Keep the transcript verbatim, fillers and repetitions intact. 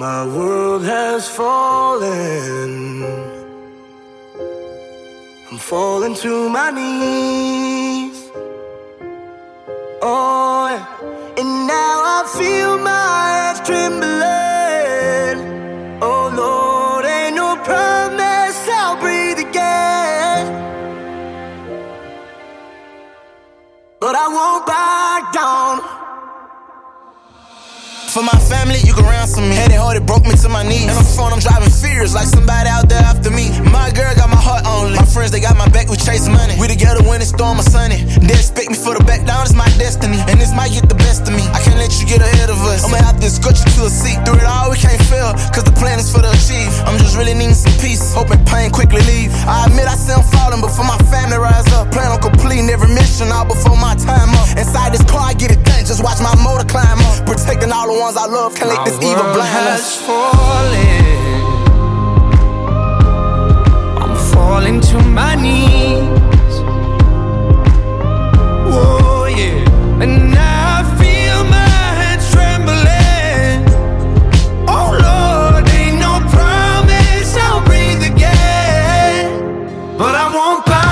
My world has fallen. I'm falling to my knees. Oh, yeah. And now I feel my hands trembling. Oh Lord, ain't no promise I'll breathe again. But I won't back down. For my family, you can ransom me. Had it hard, it broke me to my knees. And on the phone, I'm driving fears like somebody out there after me. My girl got my heart only. My friends, they got my back, we chase money. We together when it's storm or sunny. They expect me for the back down, it's my destiny. And this might get the best of me. I can't let you get ahead of us. I'ma have to escort you to a seat. Through it all, we can't fail, cause the plan is for the achieve. I'm just really needing some peace, hoping pain quickly leave. I admit I see I'm falling, but for my family rise up. Plan on completing every mission all before my time up. Inside this car, I get it done, just watch my motor climb up. Protecting all the ones I love, can't let this evil blind us. Falling, I'm falling to my knees. Whoa, yeah. And now I feel my hands trembling. Oh Lord, ain't no promise I'll breathe again. But I won't bow